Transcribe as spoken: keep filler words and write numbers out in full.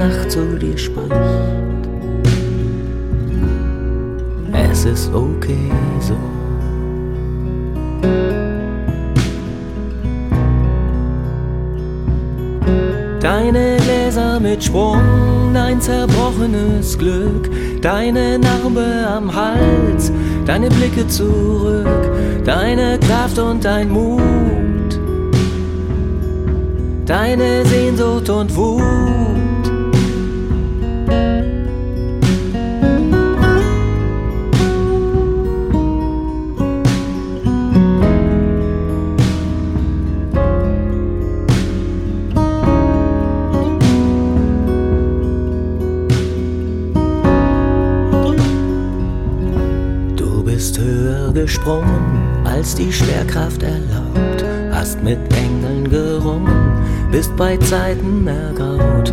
Nacht zu dir spricht. Es ist okay so. Deine Gläser mit Sprung, dein zerbrochenes Glück, deine Narbe am Hals, deine Blicke zurück, deine Kraft und dein Mut, deine Sehnsucht und Wut. Du bist höher gesprungen, als die Schwerkraft erlaubt, hast mit Engeln gerungen, bist bei Zeiten ergraut.